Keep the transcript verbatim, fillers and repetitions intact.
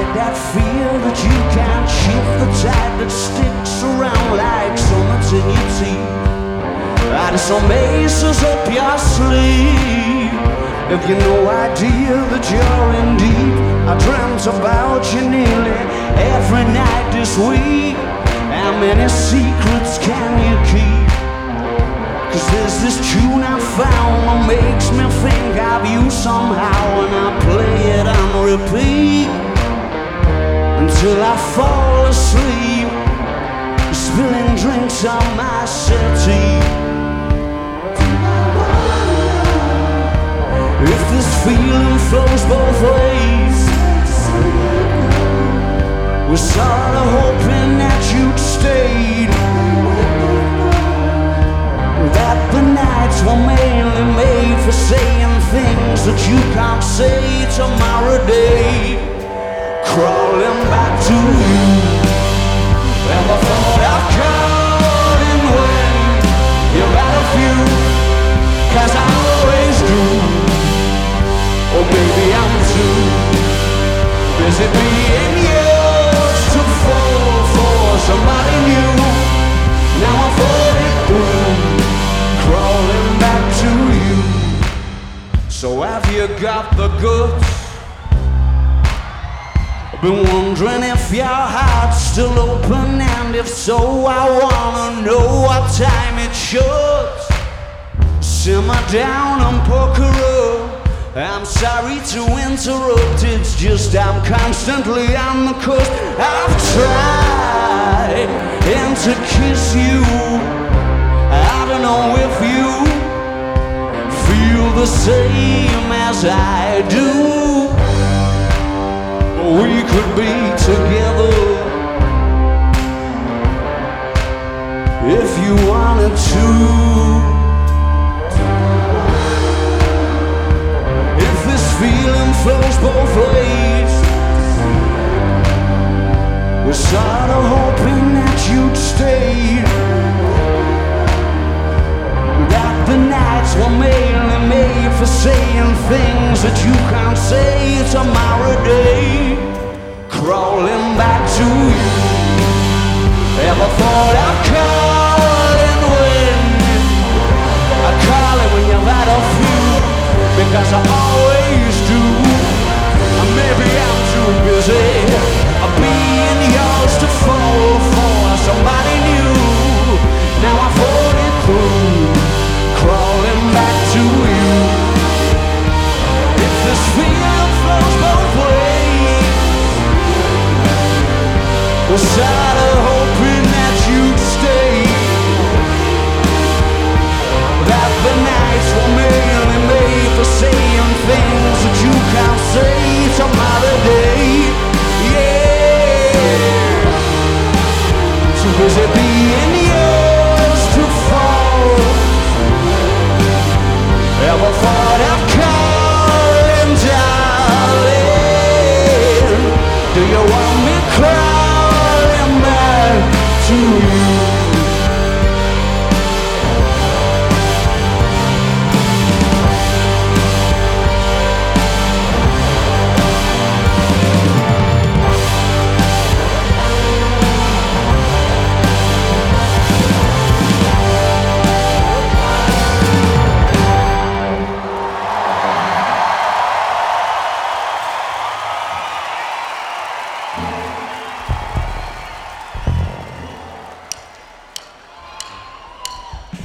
get that feel that you can't shift, the tide that sticks around like summits in your teeth. Add some aces up your sleeve. If you no idea that you're in deep, I dreamt about you nearly every night this week. How many secrets can you keep? Cause there's this tune I found that makes me think of you somehow, and I play it on repeat until I fall asleep, spilling drinks on my settee. If this feeling flows both ways, we're sort of hoping that you'd stayed, that the nights were mainly made for saying things that you can't say tomorrow day. Crawling back to you, ever thought I'd call in when you're out of view? Cause I always do. Oh baby, I'm too busy being yours to fall for somebody new. Now I'm falling through, crawling back to you. So have you got the goods? I've been wondering if your heart's still open, and if so, I wanna know what time it should. Simmer down and poker up. I'm sorry to interrupt, it's just I'm constantly on the coast. I've tried and to kiss you, I don't know if you feel the same as I do. We could be together if you wanted to. Feeling flows both ways, we're sort of hoping that you'd stay, that the nights were mainly made for saying things that you can't say tomorrow day. Crawling back to you, ever thought I'd call in when I call it when you've had a few? Because I always do. Maybe I'm too busy being yours to fall for somebody new. Now I'm falling through, crawling back to you. If this feeling flows both ways, we're sad.